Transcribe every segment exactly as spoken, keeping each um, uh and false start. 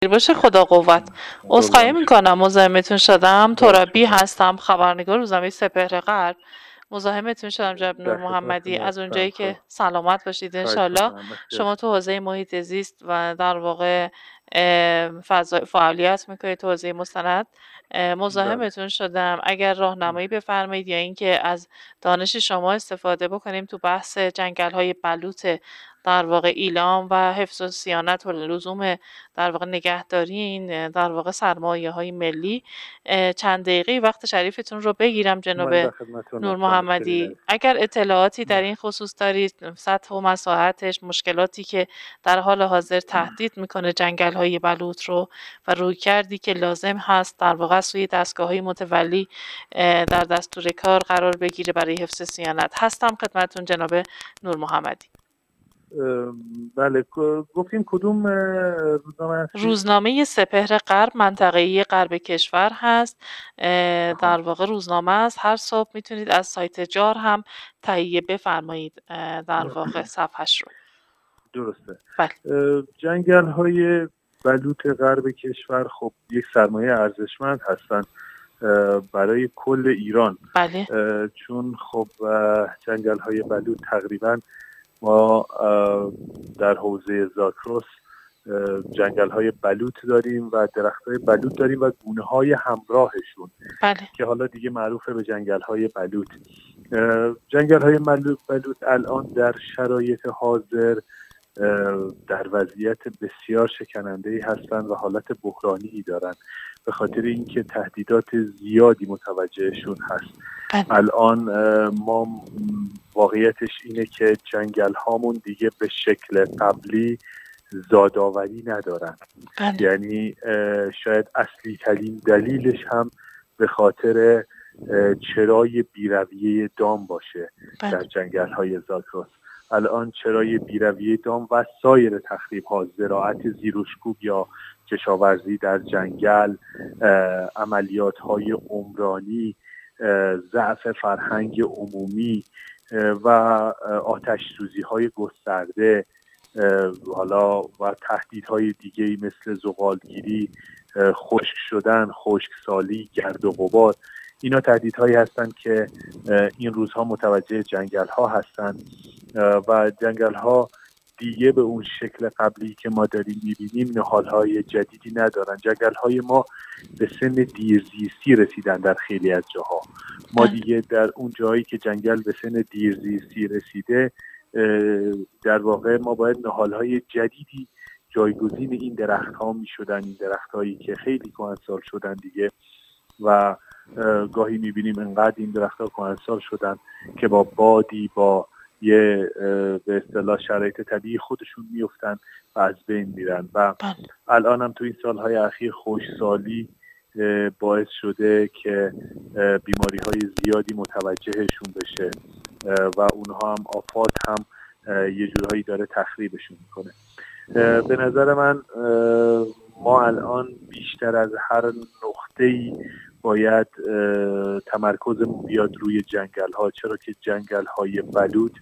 باشه. خدا قوت. عذرخواهی قربان شما. میکنم مزاحمتون شدم. خواهش ترابی میکنم. هستم، خبرنگار روزنامه سپهر غرب. مزاحمتون شدم جناب نور در خدمت محمدی. شما از هستم. اونجایی که سلامت باشید خواهش انشالله. میکنم. مرسی. شما تو حوزه محیط زیست و در واقع اه، فضا- فعالیت میکنید تو حوزه مستند. اه، بله. مزاحمتون شدم اگر راهنمایی بفرمایید یا اینکه از دانش شما استفاده بکنیم تو بحث جنگل های بلوط در واقع ایلام و حفظ و صیانت و لزوم در واقع نگهداری این در واقع سرمایه های ملی. اه، چند دقیقه وقت شریفتون رو بگیرم جناب من در خدمتتون نور هستم. مشکلی محمدی. ندارید. اگر اطلاعاتی در بله. این خصوص دارید، سطح و مساحتش، مشکلاتی که در حال حاضر تهدید میکنه جنگل های بلوط رو و روی کردی که لازم هست در واقع سوی دستگاه های متولی اه، در دستور کار قرار بگیره برای حفظ صیانت، هستم خدمتون جناب نور محمدی. اه، بله. گ- گفتین کدوم اه، روزنامه هستید؟ روزنامه سپهر غرب منطقه‌ای غرب کشور هست. اه، آها. در واقع روزنامه است. هر صبح میتونید از سایت جار هم تهیه بفرمایید اه، در واقع صفحش رو. درسته. بله. جنگل های بلوط غرب کشور خب یک سرمایه ارزشمند هستند برای کل ایران. بله. چون خب جنگل های بلوط تقریبا ما در حوزه زاگرس جنگل های بلوط داریم و درخت های بلوط داریم و گونه های همراهشون. بله. که حالا دیگه معروفه به جنگل های بلوط. جنگل های بلوط الان در شرایط حاضر در وضعیت بسیار شکننده‌ای هستند و حالت بحرانی دارند به خاطر اینکه تهدیدات زیادی متوجهشون هست. بله. الان ما واقعیتش اینه که جنگل هامون دیگه به شکل قبلی زادآوری ندارن. بله. یعنی شاید اصلی ترین دلیلش هم به خاطر چرای بیرویه دام باشه. بله. در جنگل های زاگرس الان چرای بیرویه دام و سایر تخریب ها، زراعت زیرشکوب یا کشاورزی در جنگل، عملیات های عمرانی، ضعف فرهنگ عمومی و آتش سوزی های گسترده، حالا و تهدیدهای دیگه‌ای مثل زغالگیری، خشک شدن، خشکسالی، گرد و غبار، اینا تهدیدهایی هستند که این روزها متوجه جنگل ها هستند و جنگل ها دیگه به اون شکل قبلی که ما داریم میبینیم نهالهای جدیدی ندارن. جنگل های ما به سن دیرزیستی رسیدن در خیلی از جاها. ما دیگه در اون جایی که جنگل به سن دیرزیستی رسیده در واقع ما باید نهالهای جدیدی جایگزین این درخت ها می شدن، این درخت هایی که خیلی کهنسال شدن دیگه و گاهی می بینیم انقدر این درخت ها کهنسال شدن که با بادی، با یه به اصطلاح شرایط طبیعی خودشون میفتن و از بین میرن و الان هم تو این سالهای اخیر خشکسالی باعث شده که بیماری های زیادی متوجهشون بشه و اونها هم آفات هم یه جورهایی داره تخریبشون میکنه. به نظر من ما الان بیشتر از هر نقطه‌ای باید تمرکزمون بیاد روی جنگل ها، چرا که جنگل های بلوط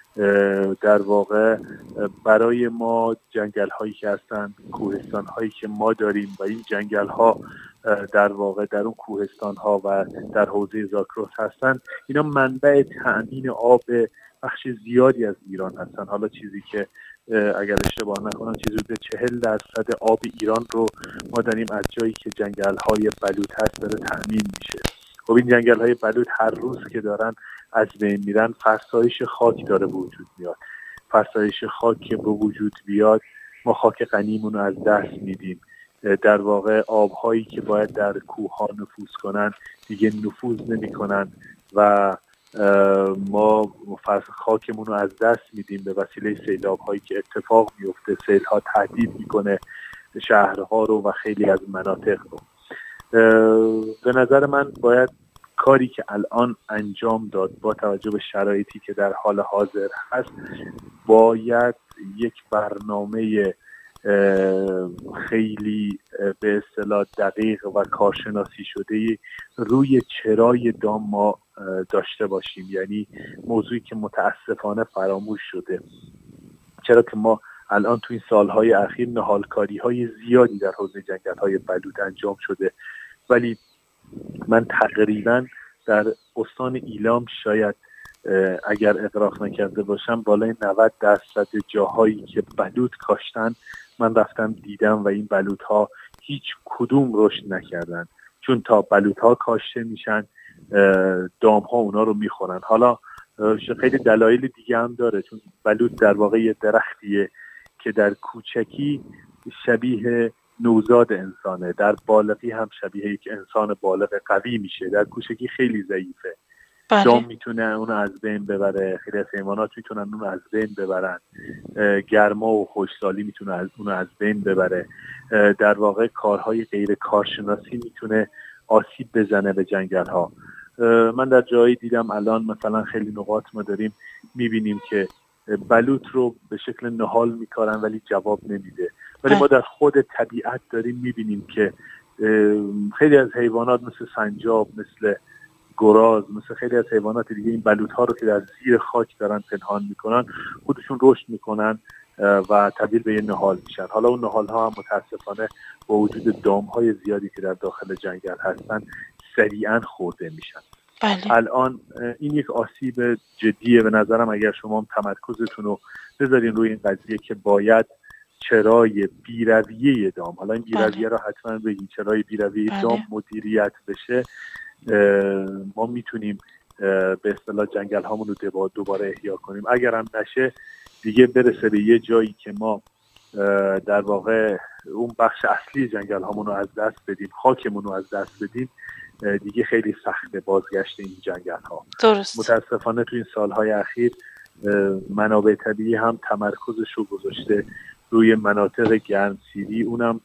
در واقع برای ما جنگل هایی که هستن، کوهستان هایی که ما داریم و این جنگل ها در واقع در اون کوهستان ها و در حوزه زاگرس هستن، اینا منبع تأمین آب بخش زیادی از ایران هستن. حالا چیزی که اگر اشتباه نکنم چیزی به چهل درصد آب ایران رو ما داریم از جایی که جنگل های بلوط هست داره تأمین میشه. خب این جنگل های بلوط هر روز که دارن از بین میرن فرسایش خاک داره به وجود میاد. فرسایش خاک که به وجود بیاد ما خاک غنیمون رو از دست میدیم. در واقع آبهایی که باید در کوهها نفوذ کنن دیگه نفوذ نمی کنن و ما خاکمون رو از دست میدیم به وسیله سیلاب هایی که اتفاق میفته. سیل ها تهدید میکنه شهرها رو و خیلی از مناطق رو. به نظر من باید کاری که الان انجام داد با توجه به شرایطی که در حال حاضر هست، باید یک برنامه خیلی به اصطلاح دقیق و کارشناسی شده روی چرای دام ما داشته باشیم. یعنی موضوعی که متاسفانه فراموش شده، چرا که ما الان تو این سالهای اخیر نهالکاری های زیادی در حوزه جنگل های بلوط انجام شده، ولی من تقریبا در استان ایلام شاید اگر اغراق نکرده باشم بالای نود درصد جاهایی که بلوط کاشتن من رفتم دیدم و این بلوط ها هیچ کدوم رشد نکردن، چون تا بلوط ها کاشته میشن دام ها اونا رو میخورن. حالا خیلی دلایل دیگه هم داره، چون بلوط در واقع یه درختیه که در کوچکی شبیه نوزاد انسانه، در بالغی هم شبیه یک انسان بالغ قوی میشه، در کوچکی خیلی ضعیفه. بله. دام میتونه اونو از بین ببره، خیلی از حیوانات میتونن اونو از بین ببرن، گرما و خشکسالی میتونه اونو از بین ببره. در واقع کارهای غیر کارشناسی میتونه آسیب بزنه به جنگل ها. من در جایی دیدم الان مثلا خیلی نقاط ما داریم میبینیم که بلوط رو به شکل نهال میکارن ولی جواب نمیده، ولی ما در خود طبیعت داریم میبینیم که خیلی از حیوانات مثل سنجاب، مثل گراز، مثل خیلی از حیوانات دیگه این بلوط ها رو که در زیر خاک دارن پنهان میکنن خودشون رشد میکنن و تبدیل به یه نهال میشن. حالا اون نهال ها هم متاسفانه با وجود دام های زیادی که در داخل جنگل هستن سریعا خورده میشن. بله. الان این یک آسیب جدیه به نظرم. اگر شما هم تمرکزتون رو بذارین روی این قضیه که باید چرای بیرویه دام، حالا این بیرویه رو حتما بگین، چرای بیرویه بله. دام مدیریت بشه، ما میتونیم به اصطلاح جنگل هامون رو دوباره احیا کنیم. اگر هم نشه دیگه برسه به یه جایی که ما در واقع اون بخش اصلی جنگل هامون رو از دست بدیم، خاکمون رو از دست بدیم، دیگه خیلی سخته بازگشت این جنگل ها. درست. متاسفانه تو این سالهای اخیر منابع طبیعی هم تمرکزش رو گذاشته روی مناطق گرمسیری، اونم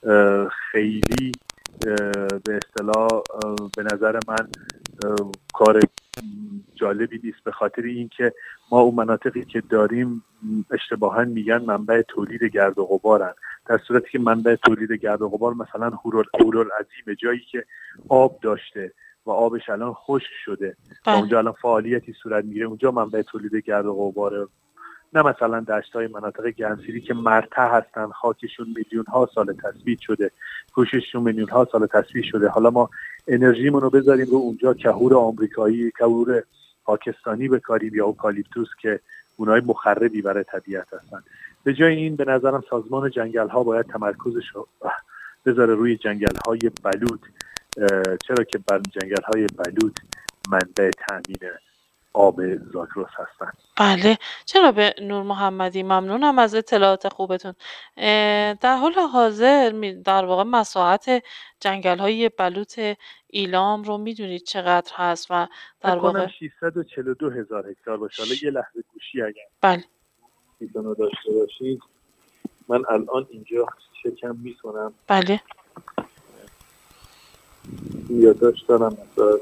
خیلی به اصطلاح به نظر من کار جالبی نیست، به خاطر اینکه ما اون مناطقی که داریم اشتباها میگن منبع تولید گرد و غبارن، در صورتی که منبع تولید گرد و غبار مثلا هورالعظیم، جایی که آب داشته و آبش الان خشک شده و اونجا الان فعالیتی صورت میگیره، اونجا منبع تولید گرد و غباره، نه مثلا دشت‌های مناطق گرمسیری که مرتع هستن، خاکشون میلیون ها سال تثبیت شده، پوشششون میلیون ها سال تثبیت شده. حالا ما انرژیمون رو بذاریم رو اونجا کهور آمریکایی، کهور پاکستانی بکاریم یا اوکالیپتوس که اونای مخربی برای طبیعت هستن. به جای این به نظرم سازمان جنگل ها باید تمرکزش رو بذاره روی جنگل های بلوط، چرا که جنگل های بلوط منبع تامین آب زاگرس هستن. بله. چرا به نور محمدی ممنونم از اطلاعات خوبتون. در حال حاضر در واقع مساحت جنگل های بلوط ایلام رو میدونید چقدر هست و در واقع ششصد و چهل و دو هزار هکتار باشه. حالا یه لحظه گوشی اگر بله میتونو داشته باشید، من الان اینجا چکم میکنم. بله یادداشت دارم مثلا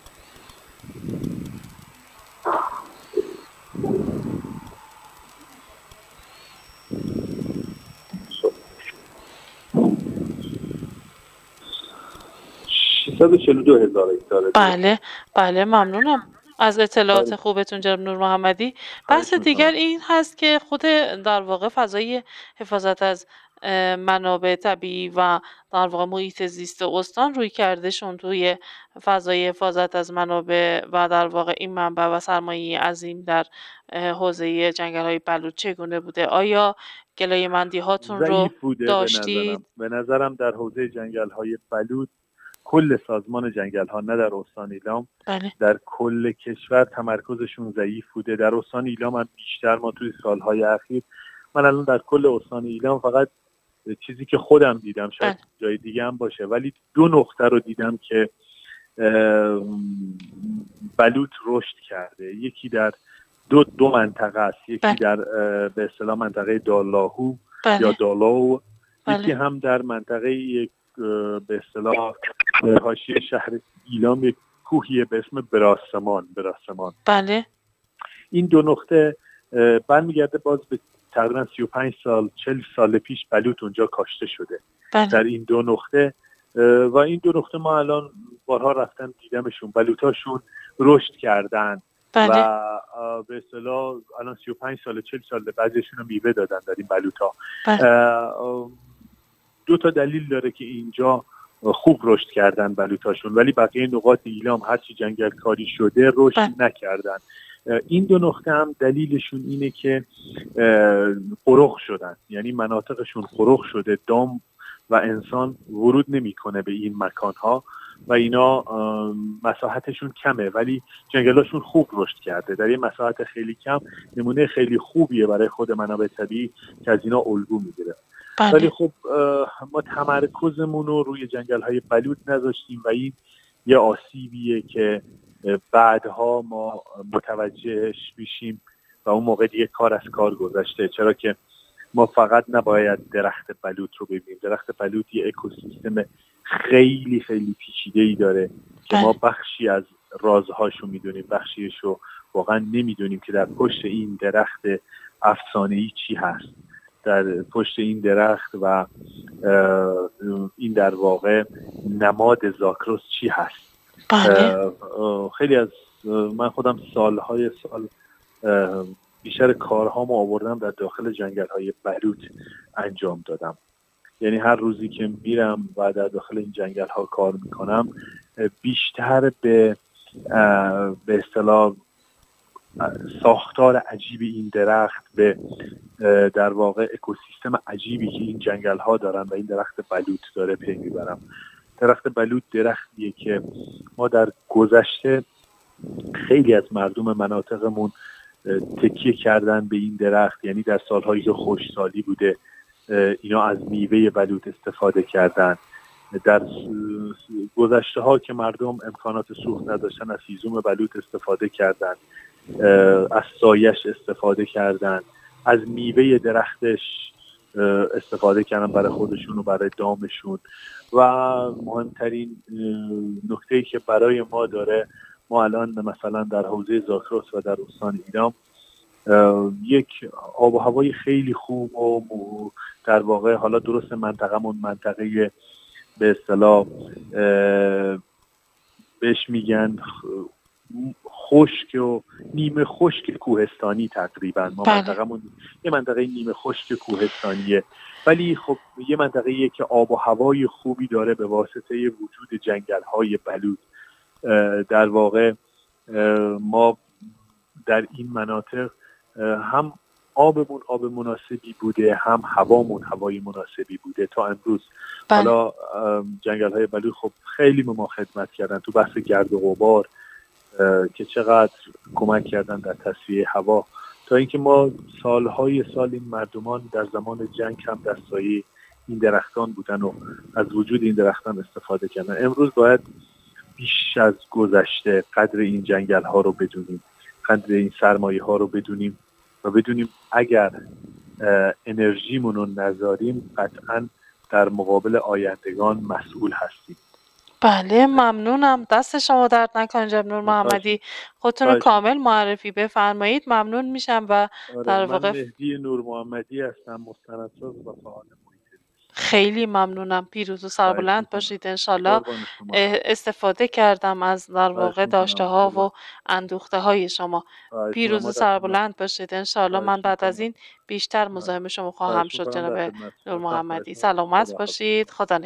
ششصد و چهل و دو هزار هکتار. بله بله ممنونم از اطلاعات خوبتون جناب نور محمدی. بحث دیگر این هست که خود در واقع فضای حفاظت از منابع طبیعی و در واقع محیط زیست استان روی کردشون توی فضای حفاظت از منابع و در واقع این منبع و سرمایه عظیم در حوزه جنگل‌های بلوط چگونه بوده؟ آیا گلایه‌مندی هاتون رو داشتید؟ به نظرم در حوزه جنگل‌های بلوط کل سازمان جنگل ها، نه در استان ایلام، بله. در کل کشور تمرکزشون ضعیف بوده. در استان ایلام هم بیشتر. ما توی سالهای اخیر، من الان در کل استان ایلام فقط چیزی که خودم دیدم، شاید بله. جای دیگه هم باشه، ولی دو نقطه رو دیدم که بلوط رشد کرده. یکی در دو دو منطقه است، یکی بله. در به اصطلاح منطقه دالاهو بله. یا دالاو، بله. یکی هم در منطقه یک به اصطلاح حاشیه شهر ایلام یک کوهیه به اسم براسمان. براسمان بله. این دو نقطه برمیگرده باز به تقریبا سی و پنج سال چهل سال پیش بلوط اونجا کاشته شده. بله. در این دو نقطه و این دو نقطه ما الان بارها رفتم دیدمشون، بلوطاشون رشد کردن، بله. و به اصطلاح الان سی و پنج سال چهل سال بعضیشون رو میوه دادن در این بلوط‌ها. بله. دو تا دلیل داره که اینجا خوب رشد کردن بلوطاشون، ولی بقیه نقاط ایلام هرچی جنگل کاری شده رشد بله. نکردن. این دو نقطه هم دلیلشون اینه که قرق شدن، یعنی مناطقشون قرق شده، دام و انسان ورود نمیکنه به این مکانها و اینا مساحتشون کمه ولی جنگلاشون خوب رشد کرده. در این مساحت خیلی کم نمونه خیلی خوبیه برای خود منابع طبیعی که از اینا الگو میگیره. بله. ولی خب ما تمرکزمون رو روی جنگل‌های بلوط نذاشتیم و این یه آسیبیه که بعدها ما متوجهش میشیم و اون موقع دیگه کار از کار گذشته، چرا که ما فقط نباید درخت بلوط رو ببینیم. درخت بلوط یه اکوسیستم خیلی خیلی پیچیده‌ای داره که ما بخشی از رازهاشو میدونیم، بخشیشو واقعا نمیدونیم که در پشت این درخت افسانه‌ای چی هست، در پشت این درخت و این در واقع نماد زاگرس چی هست. بله. خیلی از من خودم سالهای سال بیشتر کارهامو آوردم در داخل جنگل‌های بلوط انجام دادم، یعنی هر روزی که میرم و در داخل این جنگل‌ها کار میکنم بیشتر به به اصطلاح ساختار عجیب این درخت، به در واقع اکوسیستم عجیبی که این جنگل‌ها دارن و این درخت بلوط داره پی میبرم. درخت بلوط درختیه که ما در گذشته خیلی از مردم مناطقمون تکیه کردن به این درخت، یعنی در سالهایی که خشکسالی بوده اینا از میوه بلوط استفاده کردن. در گذشته ها که مردم امکانات سوخت نداشتن از هیزم بلوط استفاده کردن، از سایش استفاده کردن، از میوه درختش استفاده کردن برای خودشون و برای دامشون. و مهمترین نکته‌ای که برای ما داره، ما الان مثلا در حوزه زاگرس و در استان ایلام یک آب و هوای خیلی خوب و در واقع حالا درست منطقه‌مون منطقه به اصطلاح بهش میگن خشک و نیمه خشک کوهستانی تقریبا. ما منطقه‌مون یه منطقه نیمه خشک کوهستانیه، ولی خب یه منطقه‌ایه که آب و هوای خوبی داره به واسطه وجود جنگل‌های بلوط. در واقع ما در این مناطق هم آبمون آب مناسبی بوده، هم هوامون هوای مناسبی بوده تا امروز. بله. حالا جنگل‌های بلوط خب خیلی به ما خدمت کردن تو بحث گرد و غبار که چقدر کمک کردن در تصفیه هوا، تا اینکه ما سالهای سال این مردمان در زمان جنگ هم در سایه این درختان بودن و از وجود این درختان استفاده کردن. امروز باید بیش از گذشته قدر این جنگل ها رو بدونیم، قدر این سرمایه ها رو بدونیم و بدونیم اگر انرژیمون رو نذاریم قطعاً در مقابل آیندگان مسئول هستیم. بله ممنونم، دست شما درد نکنه جناب نور محمدی. خودتون رو کامل معرفی بفرمایید ممنون میشم. و در واقع من مهدی نور محمدی هستم، مستندساز و فعال محیط زیست. خیلی ممنونم، پیروز و سربلند باشید. انشالله استفاده کردم از در واقع داشته ها و اندوخته های شما. پیروز و سربلند باشید انشالله. من بعد از این بیشتر مزاحم شما خواهم شد جناب نور محمدی. سلامت باشید. خدا